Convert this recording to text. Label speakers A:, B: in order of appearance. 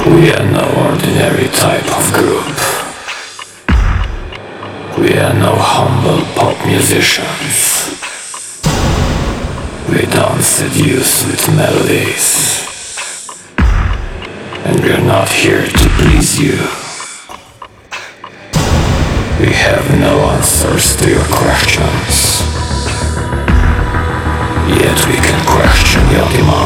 A: We are no ordinary type of group. We are no humble pop musicians. We don't seduce with melodies. And we're not here to please you. We have no answers to your questions. Yet we can question your demands.